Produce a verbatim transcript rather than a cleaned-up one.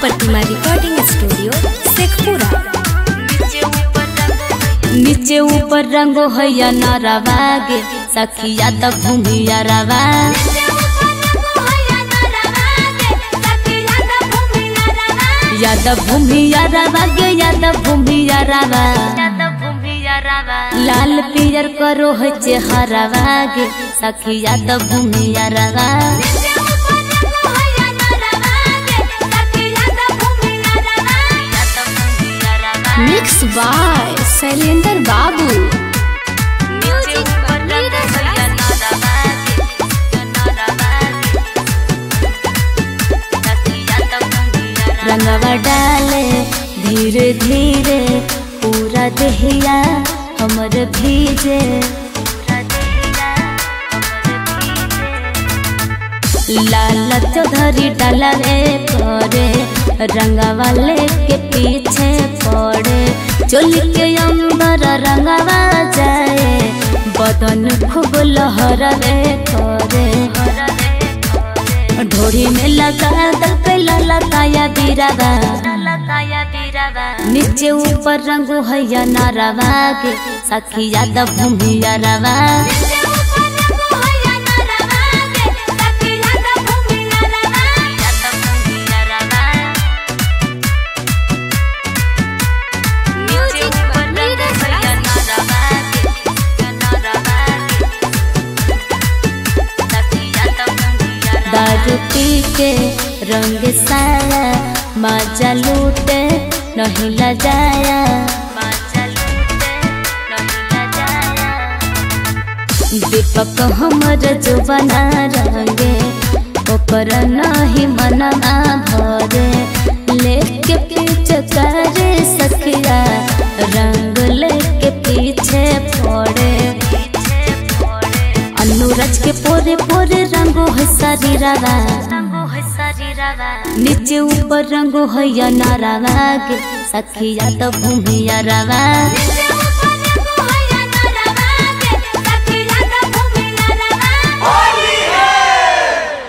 प्रतिमा recording studio Sheikhpura. नीचे ऊपर रंगो हैया नारावा गे सखिया त भूमिया रवा। याद भूमिया रवा गे याद भूमिया रवा। लाल पियर करो है चेहरावा गे सखिया त भूमिया रवा। मिक्स बाय शैलेंद्र बाबू। रंगवा डाले धीरे धीरे पूरा देहिया हमर भीजे। लाल चौधरी डाला रे करे रंगवा लेके पीछे पड़े। चोली के अंदर रंगवा जाए बदन खूब लहर रे करे। ढोरी में लगा दल ललकाया बीरावा। नीचे ऊपर रंगो हैया नारावा गे सखिया द भूमिया रवा। दारू पी के रंग साया मजा लूटे नहीं लजाया। दीपक हमर जो बना रंगे ओपर नहीं मना भरे। लेके पीछे करे सखिया रंग लेके पीछे पड़े। अनुराज के पोरे पोरे रंगो है शरीरवा। नीचे ऊपर रंगो हैया नारावा गे सखिया त भूमिया रवा।